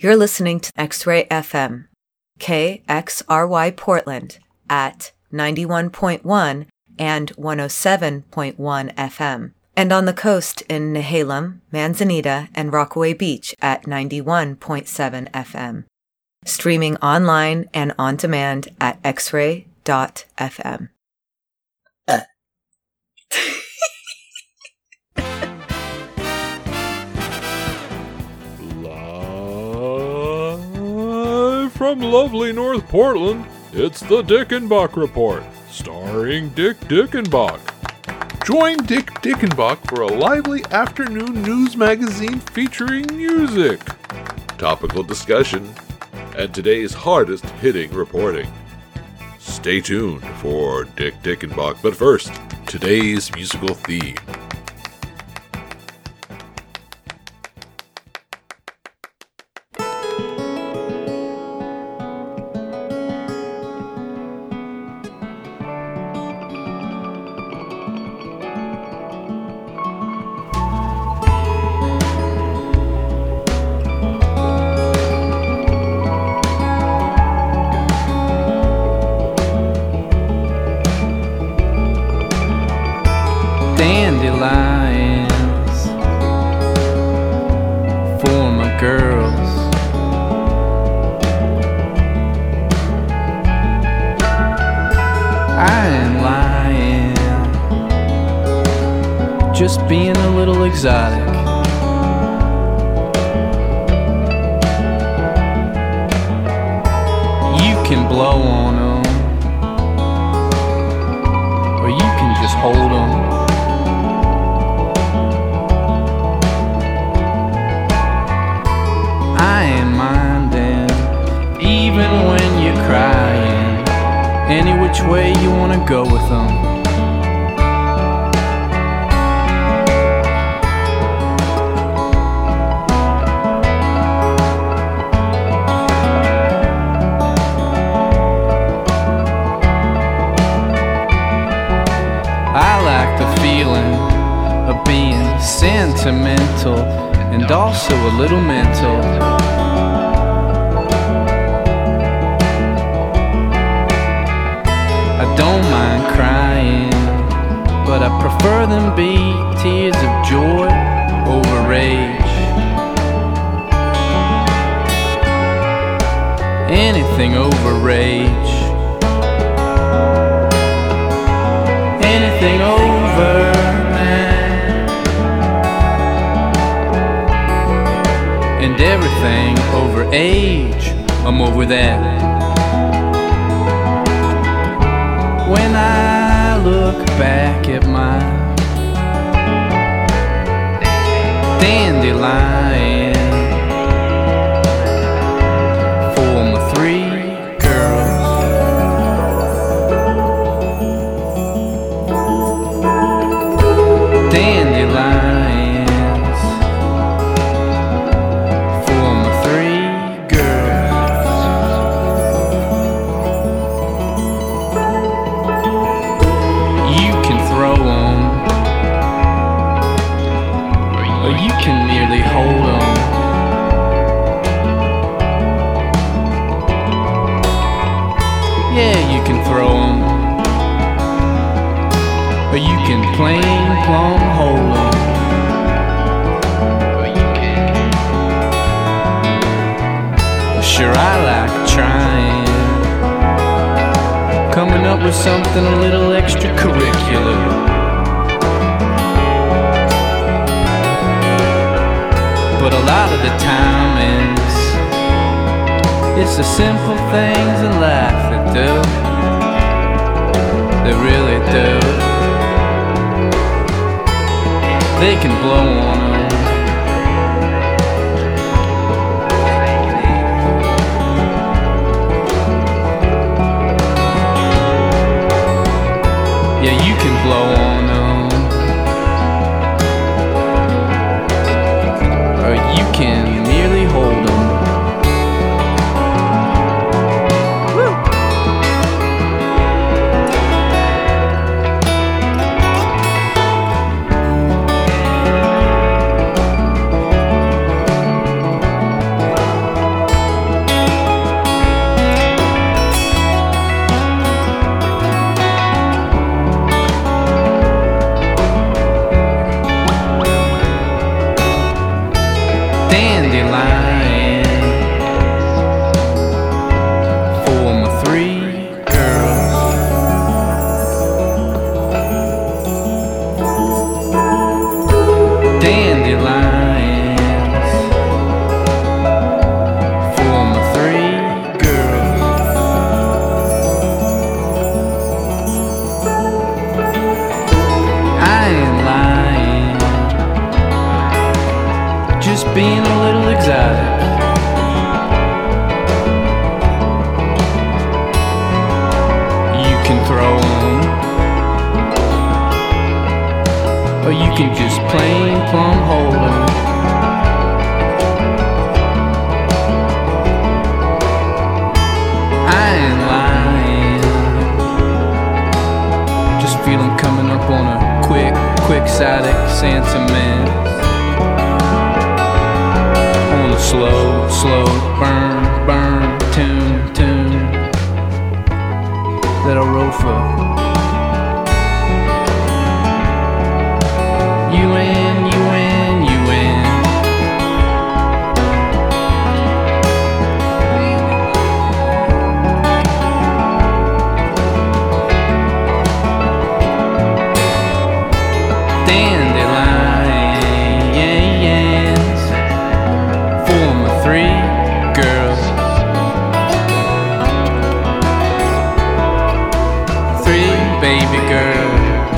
You're listening to X-Ray FM, KXRY Portland at 91.1 and 107.1 FM, and on the coast in Nehalem, Manzanita, and Rockaway Beach at 91.7 FM. Streaming online and on demand at xray.fm. Live from lovely North Portland, it's the Dickenbach Report, starring Dick Dickenbach. Join Dick Dickenbach for a lively afternoon news magazine featuring music, topical discussion, and today's hardest-hitting reporting. Stay tuned for Dick Dickenbach, but first, today's musical theme. Dandelions for my girls. I ain't lying, just being a little exotic. You can blow on them, or you can just hold them. I ain't minding, even when you're crying, any which way you wanna go with them. I like the feeling of being sentimental and also a little mental. I don't mind crying, but I prefer them be tears of joy over rage. Anything over rage. Anything over, man. And everything over age, I'm over that. When I look back at my dandelion for my 3 girls. Dandelions for my 3 girls. You can throw them, or you can merely hold them. Yeah, you can throw them, or you can plain plumb hold them. Sure, I like trying, coming up with something a little extracurricular. But a lot of the time it's the simple things in life that do. They really do. They can blow on them. Yeah, you can blow on them, or you can merely hold them. or you can just plain plumb hold 'em. I ain't lying, just feel 'em coming up on a quick-sided sentiment. On a slow, burn, tune. That'll roll for you win. Dandelions for my 3 girls, 3 baby girls.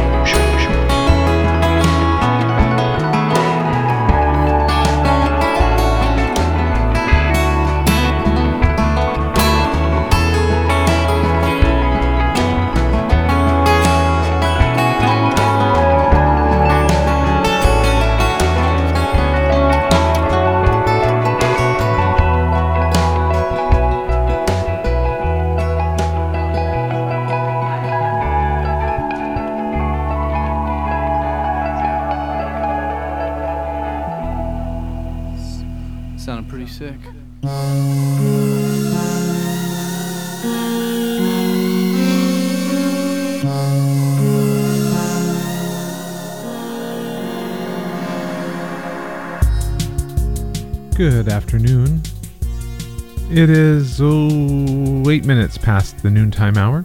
Sounded pretty sick. Good afternoon. It is 8 minutes past the noontime hour.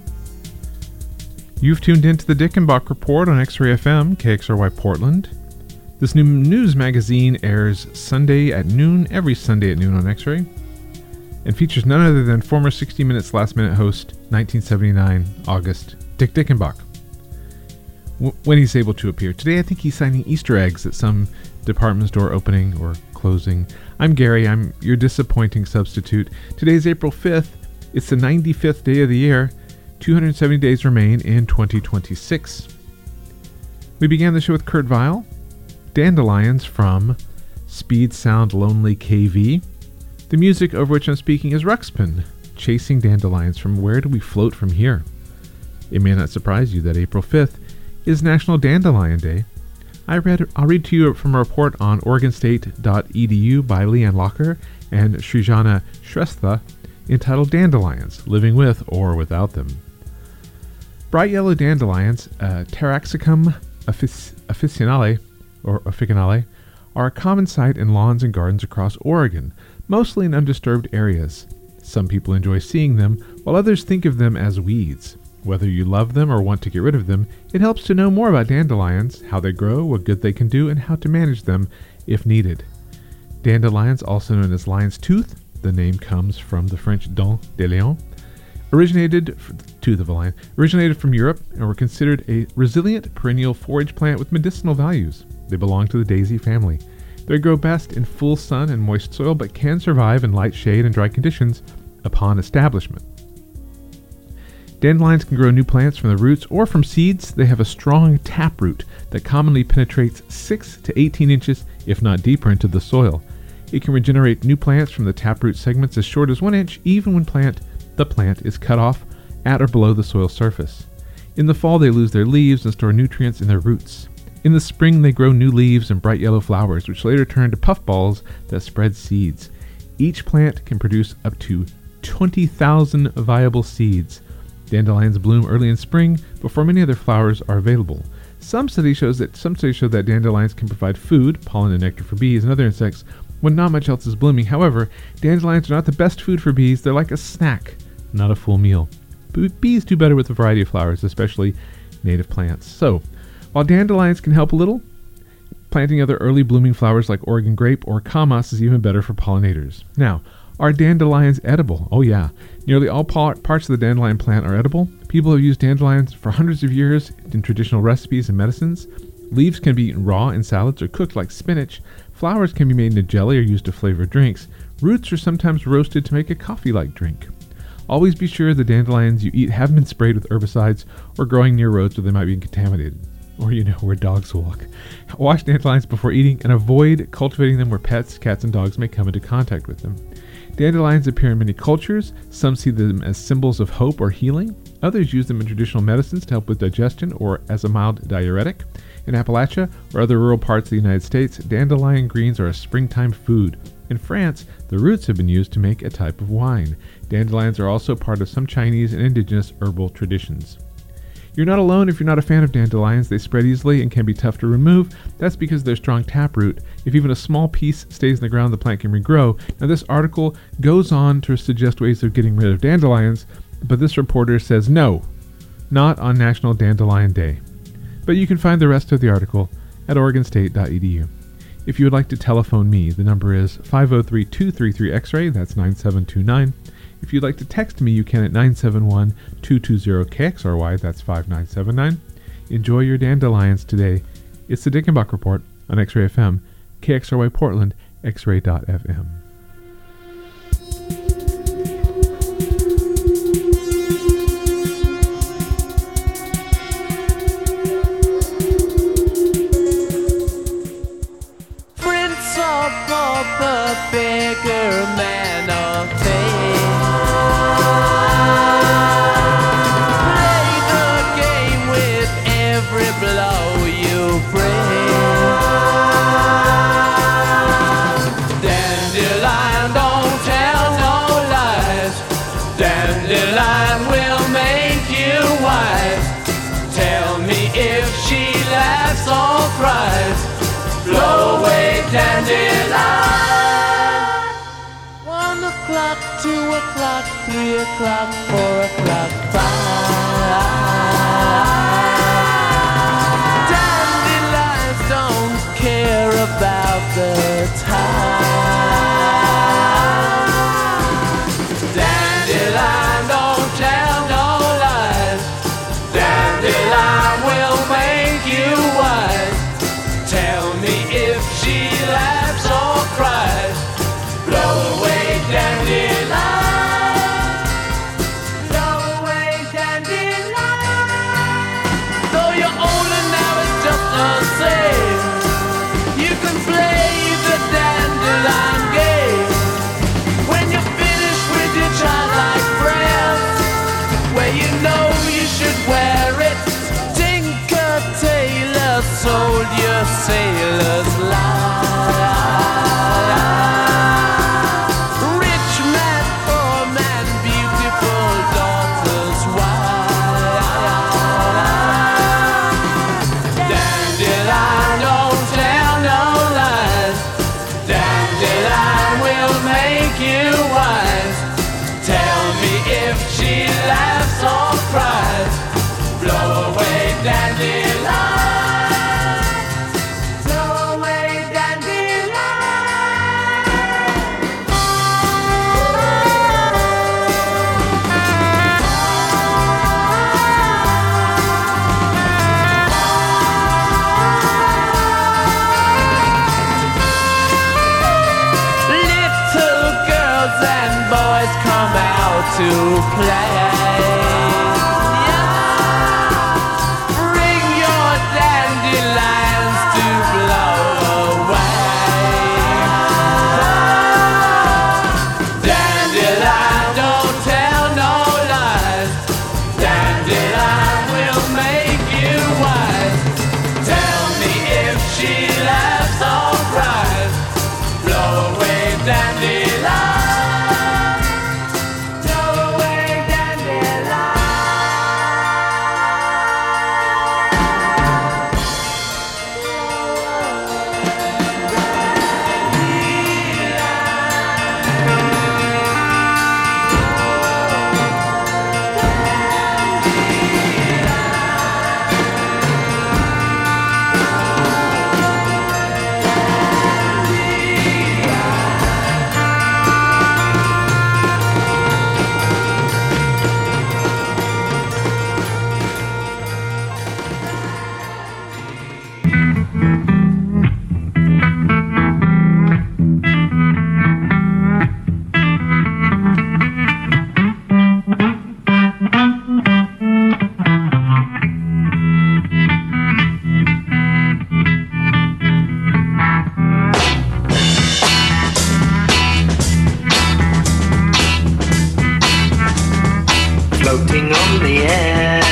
You've tuned into the Dickenbach Report on X-Ray FM, KXRY Portland. This new news magazine airs Sunday at noon, every Sunday at noon on X-Ray, and features none other than former 60 Minutes Last Minute host, 1979 August, Dick Dickenbach, when he's able to appear. Today I think he's signing Easter eggs at some department store opening or closing. I'm Gary, I'm your disappointing substitute. Today's April 5th, it's the 95th day of the year, 270 days remain in 2026. We began the show with Kurt Weill, Dandelions from Speed Sound Lonely KV. The music over which I'm speaking is Ruxpin, Chasing Dandelions from Where Do We Float From Here? It may not surprise you that April 5th is National Dandelion Day. I'll read to you from a report on OregonState.edu by Leanne Locker and Srijana Shrestha entitled Dandelions, Living With or Without Them. Bright yellow dandelions, Taraxacum officinale, are a common sight in lawns and gardens across Oregon, mostly in undisturbed areas. Some people enjoy seeing them, while others think of them as weeds. Whether you love them or want to get rid of them, it helps to know more about dandelions, how they grow, what good they can do, and how to manage them if needed. Dandelions, also known as lion's tooth, the name comes from the French dent de lion, originated from Europe and were considered a resilient perennial forage plant with medicinal values. They belong to the daisy family. They grow best in full sun and moist soil, but can survive in light shade and dry conditions upon establishment. Dandelions can grow new plants from the roots or from seeds. They have a strong taproot that commonly penetrates 6 to 18 inches, if not deeper, into the soil. It can regenerate new plants from the taproot segments as short as 1 inch, even when the plant is cut off at or below the soil surface. In the fall, they lose their leaves and store nutrients in their roots. In the spring, they grow new leaves and bright yellow flowers, which later turn to puffballs that spread seeds. Each plant can produce up to 20,000 viable seeds. Dandelions bloom early in spring before many other flowers are available. Some studies show that dandelions can provide food, pollen and nectar for bees and other insects when not much else is blooming. However, dandelions are not the best food for bees. They're like a snack, not a full meal. But bees do better with a variety of flowers, especially native plants. So, while dandelions can help a little, planting other early blooming flowers like Oregon grape or camas is even better for pollinators. Now, are dandelions edible? Oh yeah. Nearly all parts of the dandelion plant are edible. People have used dandelions for hundreds of years in traditional recipes and medicines. Leaves can be eaten raw in salads or cooked like spinach. Flowers can be made into jelly or used to flavor drinks. Roots are sometimes roasted to make a coffee-like drink. Always be sure the dandelions you eat haven't been sprayed with herbicides or growing near roads where they might be contaminated. or where dogs walk. Wash dandelions before eating and avoid cultivating them where pets, cats, and dogs may come into contact with them. Dandelions appear in many cultures. Some see them as symbols of hope or healing. Others use them in traditional medicines to help with digestion or as a mild diuretic. In Appalachia or other rural parts of the United States, dandelion greens are a springtime food. In France, the roots have been used to make a type of wine. Dandelions are also part of some Chinese and indigenous herbal traditions. You're not alone if you're not a fan of dandelions. They spread easily and can be tough to remove. That's because of their strong taproot. If even a small piece stays in the ground, the plant can regrow. Now, this article goes on to suggest ways of getting rid of dandelions, but this reporter says no, not on National Dandelion Day. But you can find the rest of the article at oregonstate.edu. If you would like to telephone me, the number is 503-233-X-ray, that's 9729. If you'd like to text me, you can at 971-220-KXRY, that's 5979. Enjoy your dandelions today. It's the Dickenbach Report on X-Ray FM, KXRY Portland, xray.fm. Prince or pauper, beggar, man or thing, play the game with every blow you bring. Dandelion, don't tell no lies. Dandelion will make you wise. Tell me if she laughs or cries. Blow away dandelion. 1 o'clock, 2 o'clock, 3 o'clock, 4 o'clock, 5. Dandelions don't care about the time. Dandelion don't tell no lies. Dandelion will make you wise. Tell me if she laughs or cries. Blow away dandelion. Blow away dandelion. Though you're older now, it's just the same. You can play the dandelion game. When you're finished with your childlike breath, where you know you should wear it. Tinker Tailor sold your sailor's life. Rich man, poor man, beautiful daughter's wife. Dandelion don't tell no lies. Dandelion will make you wise. Tell me if she laughs or cries. Blow away dandelion. Blow away dandelion. Little girls and boys come out to play. Bring your dandelions to blow away. Dandelion don't tell no lies. Dandelion will make you wise. Tell me if she laughs or cries. Blow away dandelion. Blow away dandelion. floating on the air,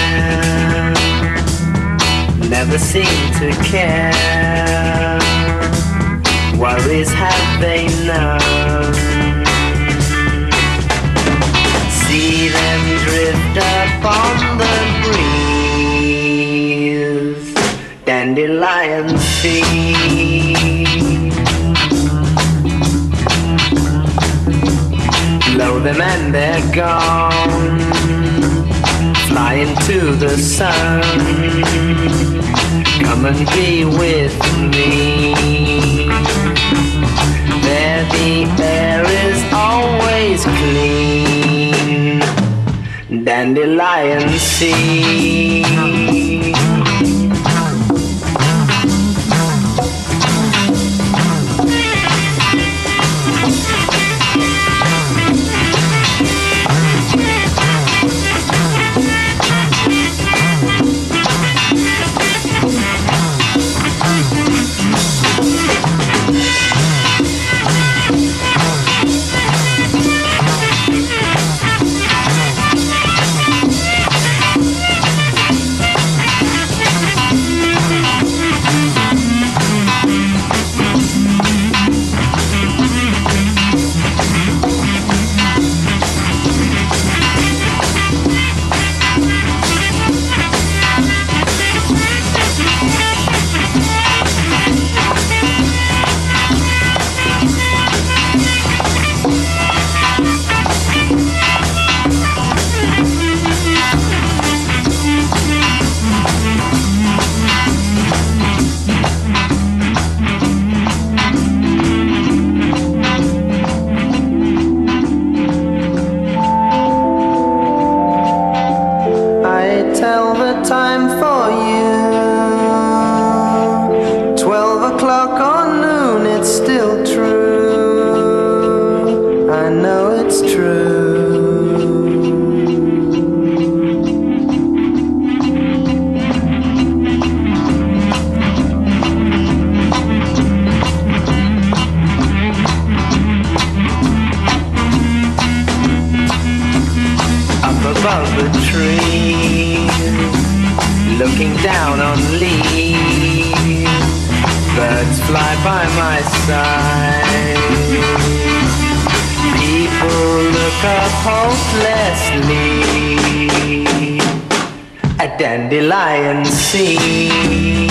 never seem to care. Worries have they none. See them drift upon the breeze, dandelions see. Blow them and they're gone, fly into the sun. Come and be with me. There the air is always clean, dandelion sea. Dandelion sea.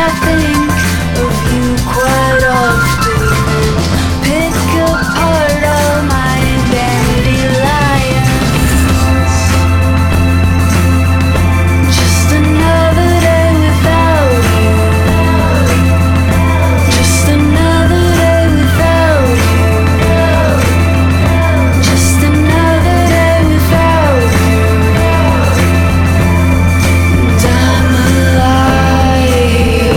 I think of you quite often. Pick apart all my dandelions. Just another day without you. Just another day without you. Just another day without you. And I'm alive.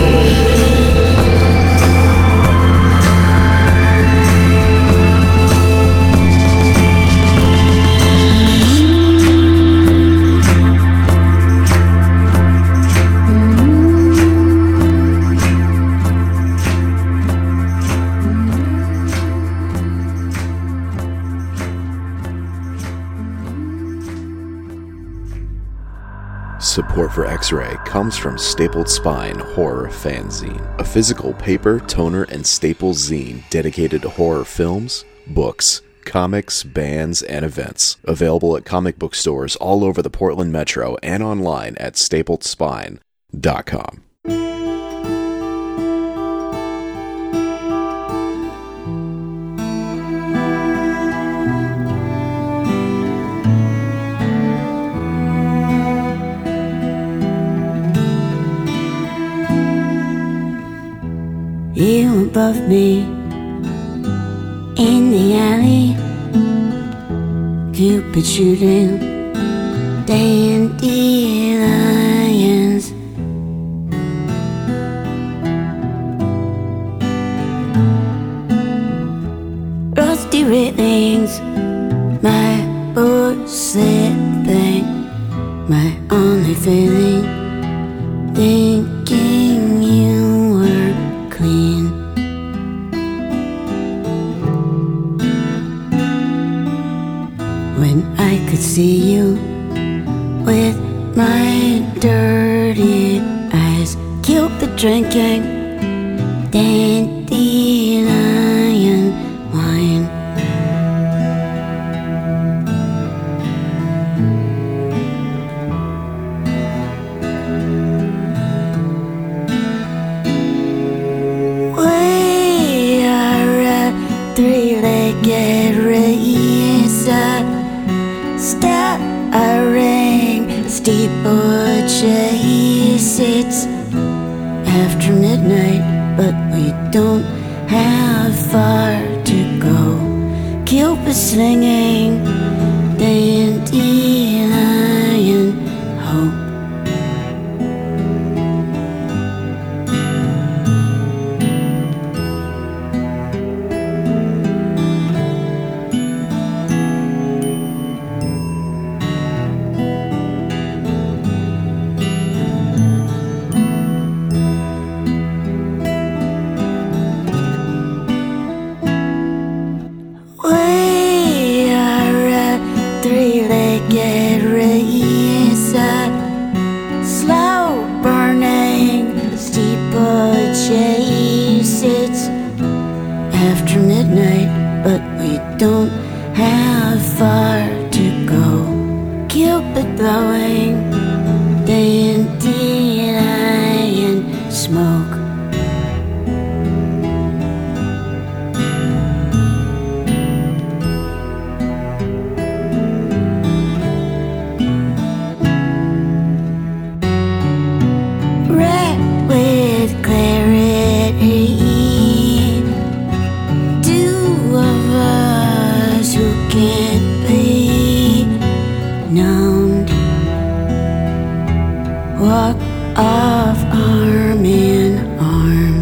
Support for X-Ray comes from Stapled Spine Horror Fanzine, a physical paper, toner, and staple zine dedicated to horror films, books, comics, bands, and events. Available at comic book stores all over the Portland Metro and online at stapledspine.com. You above me in the alley, Cupid shooting dandelions. Rusty railings, my boat slipping, my only feeling, thinking you were clean. When I could see you with my dirty eyes, Cupid drinking dandelion wine. We are a three-legged race, starring steeplechase. It's after midnight, but we don't have far to go. Cupid slinging dandelion hope. We are a three-legged race, slow burning steeplechase. It's after midnight, but we don't have far to go. Cupid blowing dandelion smoke. Red with clarity, two of us who can't be known walk off arm in arm.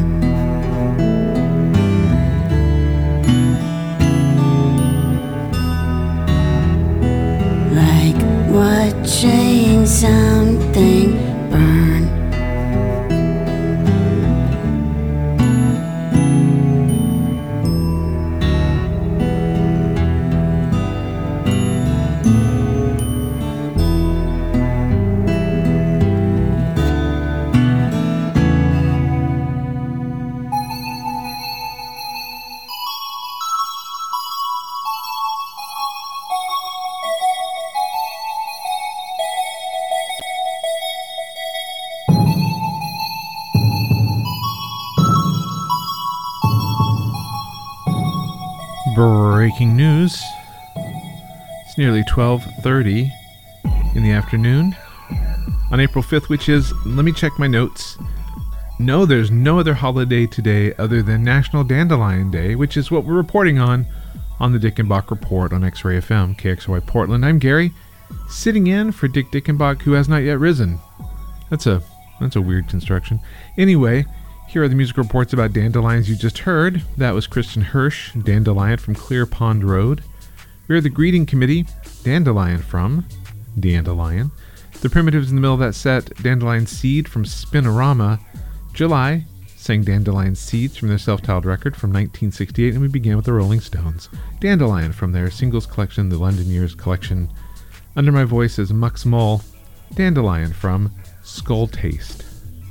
Like watching something burn. Breaking news. It's nearly 12:30 in the afternoon on April 5th, which is, let me check my notes. No, there's no other holiday today other than National Dandelion Day, which is what we're reporting on the Dickenbach Report on X-Ray FM, KXRY Portland. I'm Gary, sitting in for Dick Dickenbach, who has not yet risen. That's a weird construction. Anyway, here are the music reports about dandelions you just heard. That was Kristen Hirsch, Dandelion from Clear Pond Road. We are the Greeting Committee, Dandelion from Dandelion. The Primitives in the middle of that set, Dandelion Seed from Spinorama. July sang Dandelion Seeds from their self-titled record from 1968, and we began with the Rolling Stones. Dandelion from their singles collection, the London Years collection. Under my voice is Mux Moll, Dandelion from Skull Taste.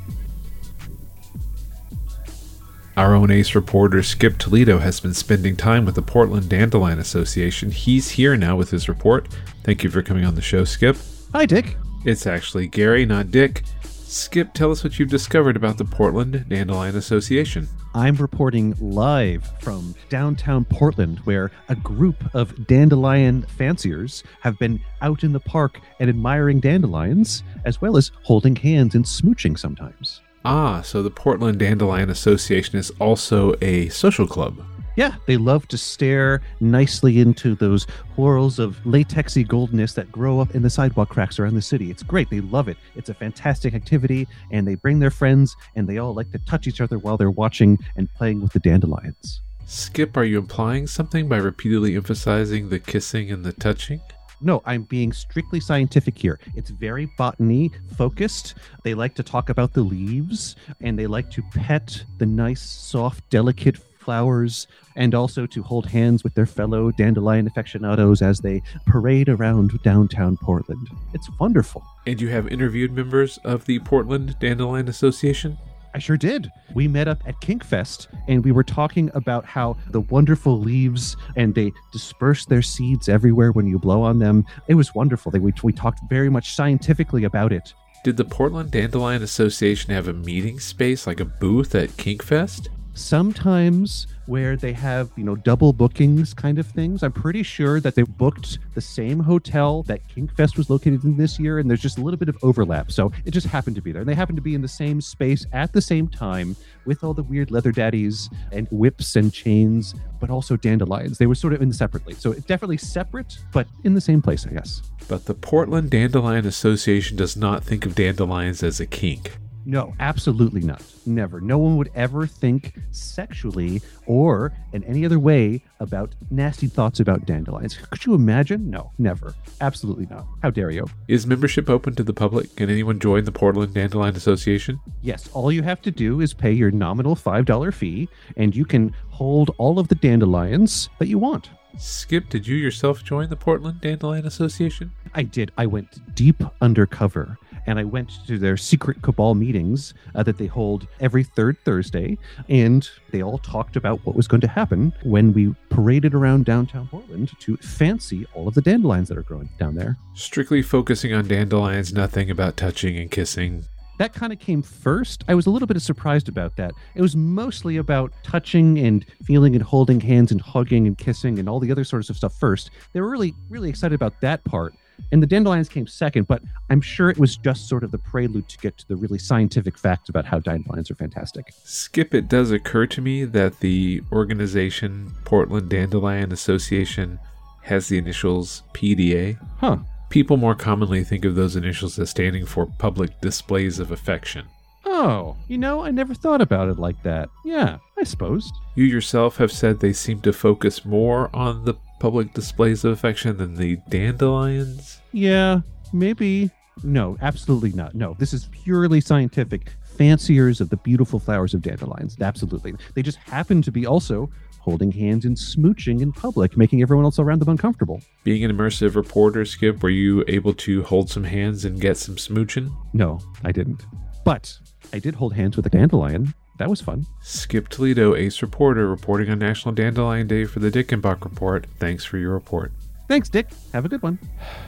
Our own ace reporter Skip Toledo has been spending time with the Portland Dandelion Association. He's here now with his report. Thank you for coming on the show, Skip. Hi, Dick. It's actually Gary, not Dick. Skip, tell us what you've discovered about the Portland Dandelion Association. I'm reporting live from downtown Portland, where a group of dandelion fanciers have been out in the park and admiring dandelions, as well as holding hands and smooching sometimes. Ah, so the Portland Dandelion Association is also a social club. Yeah, they love to stare nicely into those whorls of latexy goldness that grow up in the sidewalk cracks around the city. It's great. They love it. It's a fantastic activity, and they bring their friends, and they all like to touch each other while they're watching and playing with the dandelions. Skip, are you implying something by repeatedly emphasizing the kissing and the touching? No, I'm being strictly scientific here. It's very botany focused. They like to talk about the leaves, and they like to pet the nice, soft, delicate flowers, and also to hold hands with their fellow dandelion aficionados as they parade around downtown Portland. It's wonderful. And you have interviewed members of the Portland Dandelion Association? I sure did. We met up at Kinkfest, and we were talking about how the wonderful leaves, and they disperse their seeds everywhere when you blow on them. It was wonderful. We talked very much scientifically about it. Did the Portland Dandelion Association have a meeting space, like a booth at Kinkfest? Sometimes where they have, double bookings kind of things. I'm pretty sure that they booked the same hotel that Kinkfest was located in this year, and there's just a little bit of overlap. So it just happened to be there. And they happened to be in the same space at the same time with all the weird leather daddies and whips and chains, but also dandelions. They were sort of in separately. So it's definitely separate, but in the same place, I guess. But the Portland Dandelion Association does not think of dandelions as a kink. No, absolutely not. Never. No one would ever think sexually or in any other way about nasty thoughts about dandelions. Could you imagine? No, never. Absolutely not. How dare you? Is membership open to the public? Can anyone join the Portland Dandelion Association? Yes, all you have to do is pay your nominal $5 fee, and you can hold all of the dandelions that you want. Skip, did you yourself join the Portland Dandelion Association? I did. I went deep undercover, and I went to their secret cabal meetings that they hold every third Thursday, and they all talked about what was going to happen when we paraded around downtown Portland to fancy all of the dandelions that are growing down there. Strictly focusing on dandelions, nothing about touching and kissing. That kind of came first. I was a little bit surprised about that. It was mostly about touching and feeling and holding hands and hugging and kissing and all the other sorts of stuff first. They were really, really excited about that part. And the dandelions came second, but I'm sure it was just sort of the prelude to get to the really scientific facts about how dandelions are fantastic. Skip, it does occur to me that the organization Portland Dandelion Association has the initials PDA. Huh. People more commonly think of those initials as standing for public displays of affection. Oh, I never thought about it like that. Yeah, I suppose. You yourself have said they seem to focus more on the public displays of affection than the dandelions? Yeah, maybe. No, absolutely not. No, this is purely scientific. Fanciers of the beautiful flowers of dandelions. Absolutely. They just happen to be also holding hands and smooching in public, making everyone else around them uncomfortable. Being an immersive reporter, Skip, were you able to hold some hands and get some smooching? No, I didn't. But I did hold hands with a dandelion. That was fun. Skip Toledo, ace reporter, reporting on National Dandelion Day for the Dickenbach Report. Thanks for your report. Thanks, Dick. Have a good one.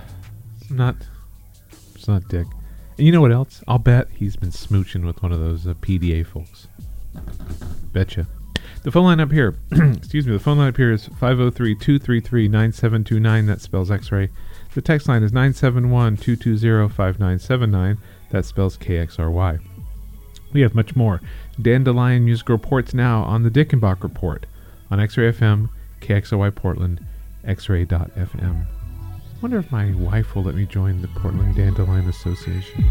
It's not Dick. And you know what else? I'll bet he's been smooching with one of those PDA folks. Betcha. The phone line up here, excuse me, the phone line up here is 503-233-9729. That spells X-Ray. The text line is 971-220-5979. That spells KXRY. We have much more. Dandelion Music Reports now on the Dickenbach Report on X-Ray FM, KXRY Portland, X-Ray.FM. Wonder if my wife will let me join the Portland Dandelion Association.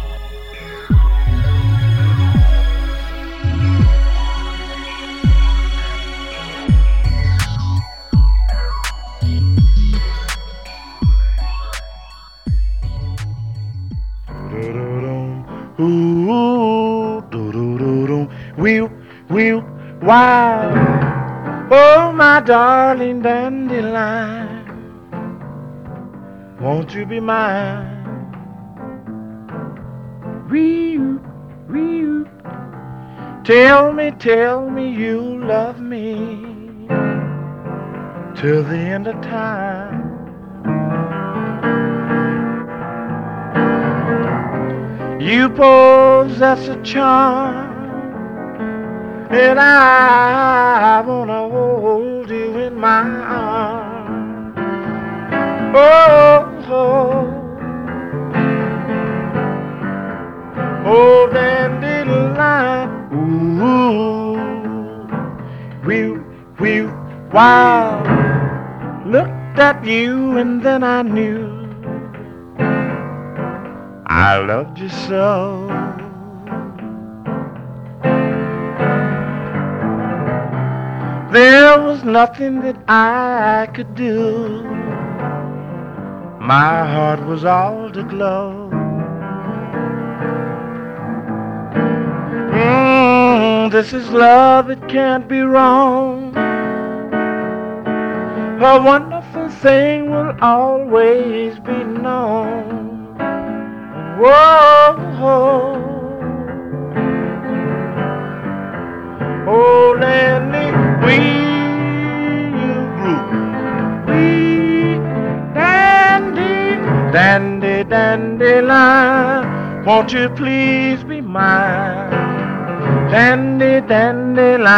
Ooh, do-do-do-do, wheel, wow. Oh, my darling dandelion, won't you be mine? Wheel, tell me you love me till the end of time. You possess a charm, and I wanna hold you in my arms. Oh, dandelion, ooh, wheel, wow. Looked at you and then I knew I loved you so. There was nothing that I could do. My heart was all aglow. This is love, it can't be wrong. A wonderful thing will always be known. Whoa, oh, Dandy, dandelion, won't you please be mine? Dandelion,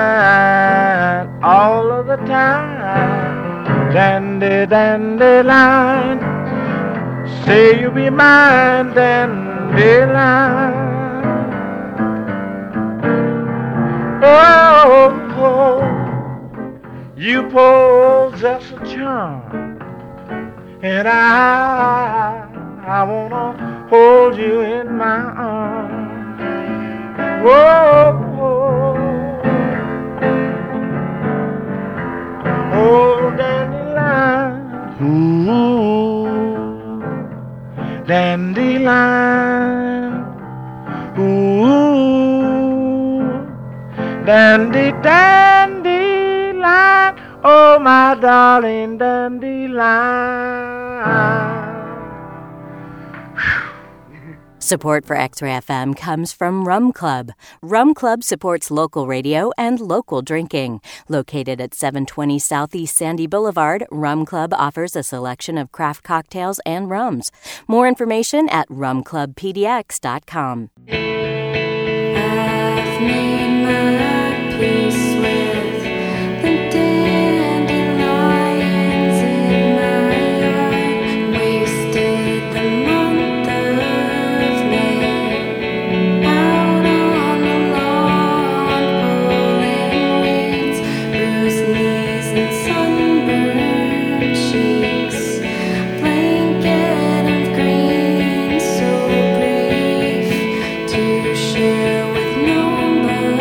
all of the time. Dandelion, say you'll be mine, dandelion. Oh, you possess a charm, and I wanna hold you in my arms. Whoa, oh, dandelion, ooh, dandelion, ooh, dandelion, oh, my darling dandelion. Support for X-Ray FM comes from Rum Club. Rum Club supports local radio and local drinking. Located at 720 Southeast Sandy Boulevard, Rum Club offers a selection of craft cocktails and rums. More information at rumclubpdx.com. I've made my peace with the dandelions in my yard. Wasted the month of May out on the lawn, pulling weeds, bruised knees and sunburned cheeks. Blanket of green, so brief to share with nobody.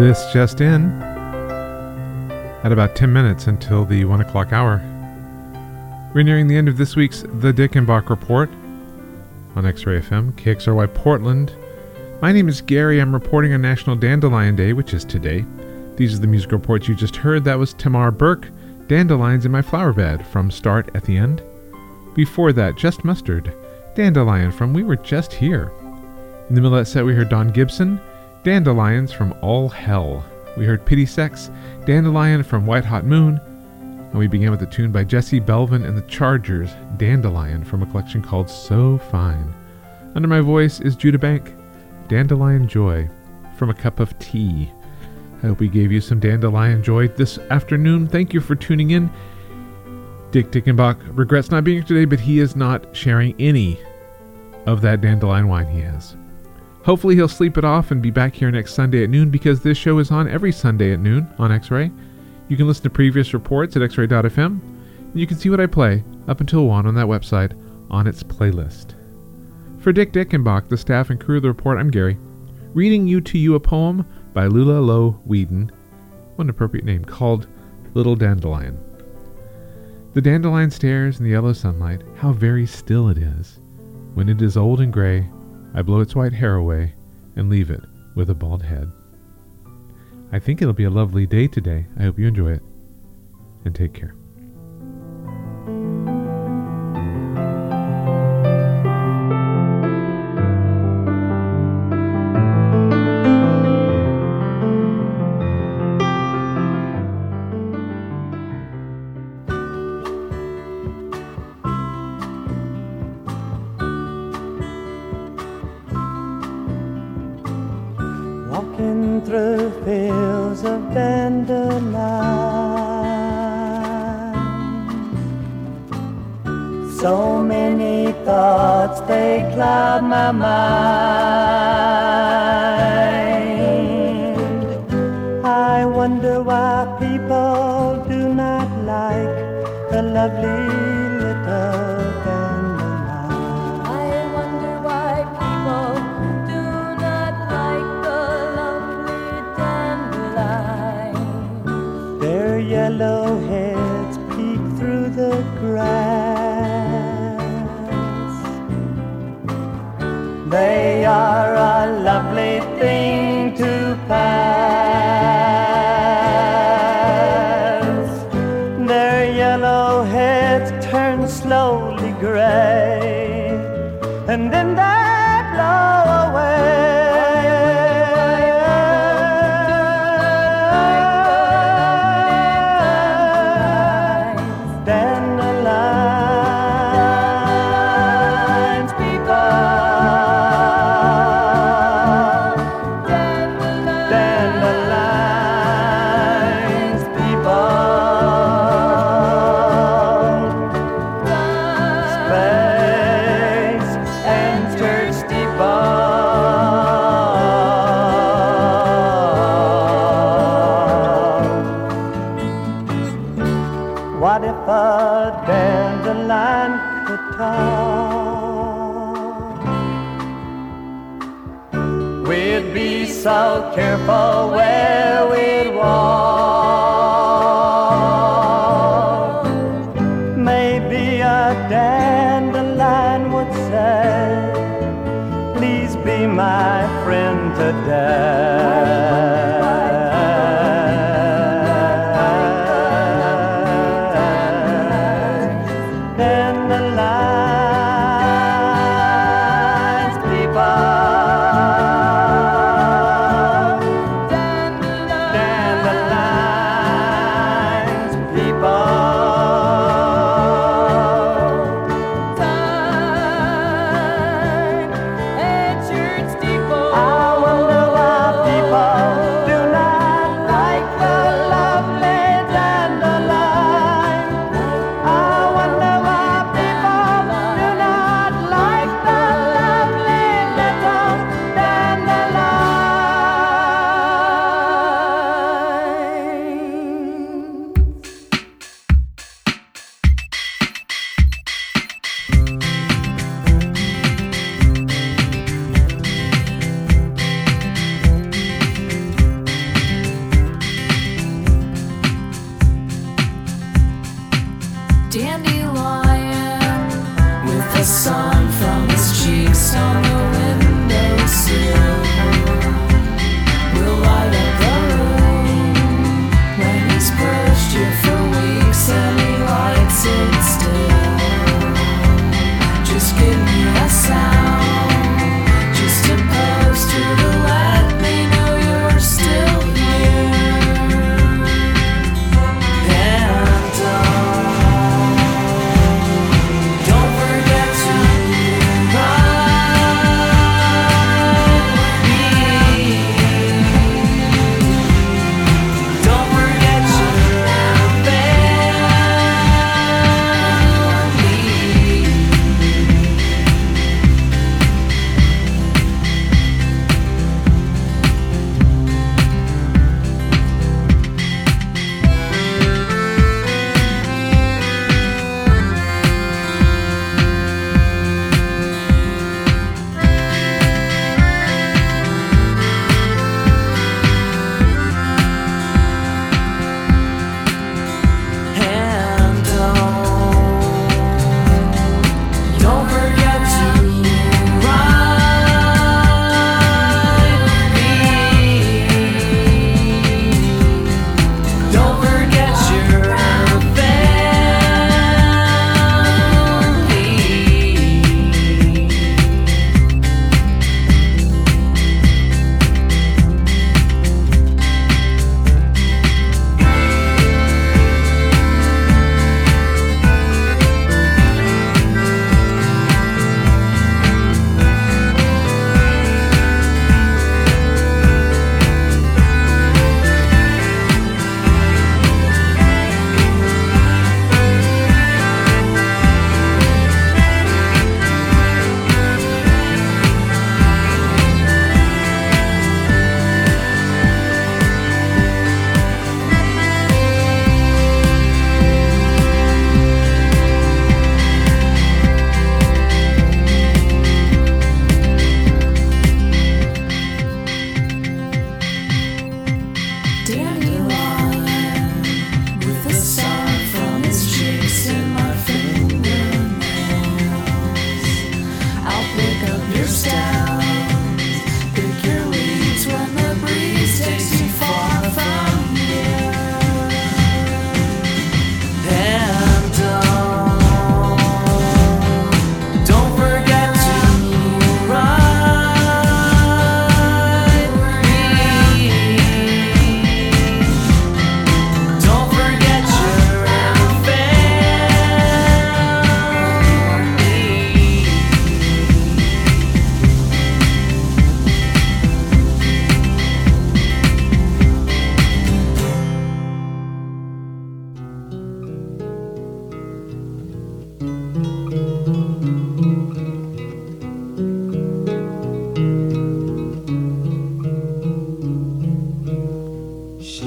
This just in, at about 10 minutes until the 1 o'clock hour. We're nearing the end of this week's The Dickenbach Report on X-Ray FM, KXRY Portland. My name is Gary. I'm reporting on National Dandelion Day, which is today. These are the music reports you just heard. That was Tamar Burke, Dandelions in My Flower Bed, from Start at the End. Before that, Just Mustard, Dandelion from We Were Just Here. In the middle of that set, we heard Don Gibson, Dandelions from All Hell. We heard Pity Sex, Dandelion from White Hot Moon. And we began with a tune by Jesse Belvin and the Chargers, Dandelion, from a collection called So Fine. Under my voice is Judah Bank, Dandelion Joy, from A Cup of Tea. I hope we gave you some dandelion joy this afternoon. Thank you for tuning in. Dick Dickenbach regrets not being here today, but he is not sharing any of that dandelion wine he has. Hopefully he'll sleep it off and be back here next Sunday at noon, because this show is on every Sunday at noon on X-Ray. You can listen to previous reports at xray.fm, and you can see what I play up until 1 on that website on its playlist. For Dick Dickenbach, the staff and crew of the report, I'm Gary, reading to you a poem by Lula Lowe Whedon, what an appropriate name, called Little Dandelion. The dandelion stares in the yellow sunlight, how very still it is. When it is old and gray, I blow its white hair away and leave it with a bald head. I think it'll be a lovely day today. I hope you enjoy it, and take care. Walking through fields of dandelions, so many thoughts they cloud my mind. I wonder why people do not like the lovely little dandelion. I wonder why people do not like the lovely dandelion. Their yellow heads peek through the grass. They are a lovely thing to pass. Their yellow heads turn slowly gray, and then they blow away. Dandelions, people. Dandelions, people. Space and church steeple. What if a dandelion could talk? We'd be so careful where we'd walk. Maybe a dandelion would say, please be my friend today. Dandelions, people.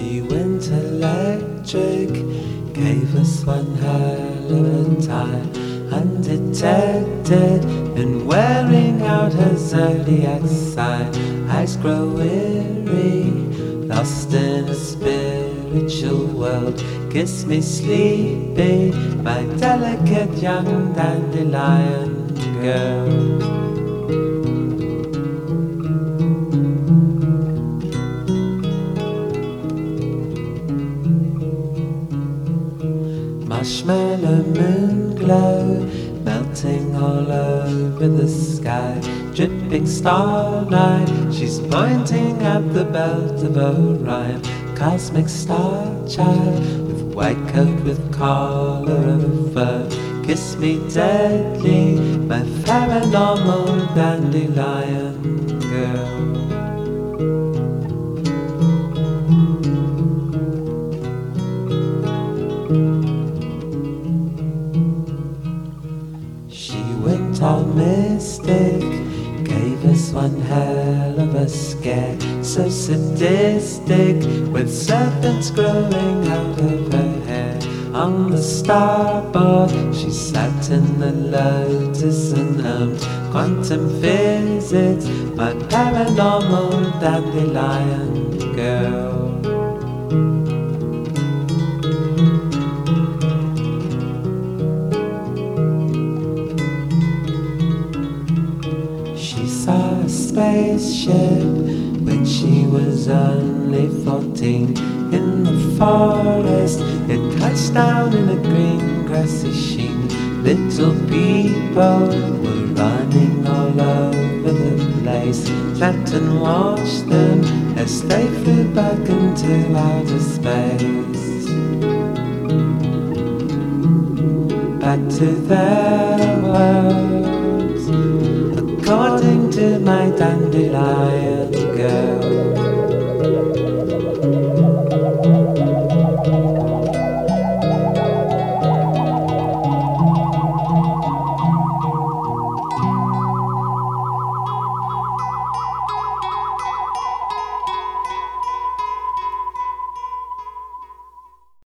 She went electric, gave us one hell of a time, undetected, been wearing out her zodiac sign. Eyes grow weary, lost in a spiritual world. Kiss me sleepy, my delicate young dandelion girl. Marshmallow moon glow, melting all over the sky. Dripping starlight, she's pointing at the belt of Orion. Cosmic star child, with white coat with collar of fur. Kiss me deadly, my paranormal dandelion girl. All mystic, gave us one hell of a scare. So sadistic, with serpents growing out of her hair. On the starboard, she sat in the lotus and hummed quantum physics, my paranormal dandelion girl. Spaceship when she was only 14. In the forest, it touched down in a green grassy sheen. Little people were running all over the place. Sat and watched them as they flew back into outer space. Back to their world.